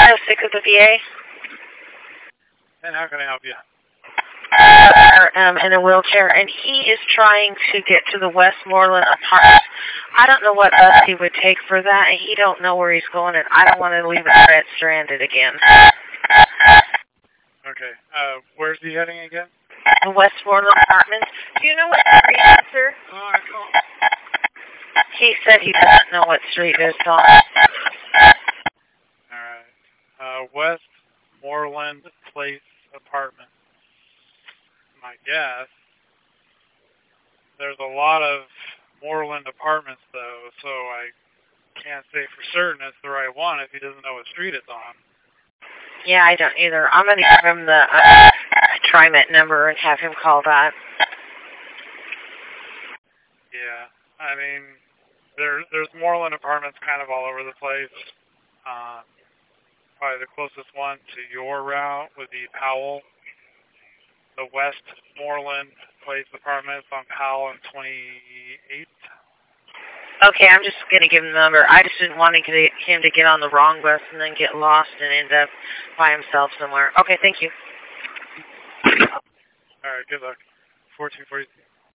6 of the VA. And how can I help you? In a wheelchair, and he is trying to get to the Westmoreland apartment. I don't know what bus he would take for that, and he don't know where he's going, and I don't want to leave it stranded again. Okay. Where's he heading again? The Westmoreland apartments. Do you know what street it is, sir? I can't. He said he doesn't know what street it is on. Alright. Westmoreland Place apartment. My guess. There's a lot of Moreland apartments, though, so I can't say for certain it's the right one if he doesn't know what street it's on. Yeah, I don't either. I'm going to give him the TriMet number and have him call that. Yeah, I mean, there's Moreland apartments kind of all over the place. Probably the closest one to your route would be Powell. The Westmoreland Place apartments on Powell and 28th. Okay, I'm just going to give him the number. I just didn't want him to get on the wrong bus and then get lost and end up by himself somewhere. Okay, thank you. All right, good luck. 1443.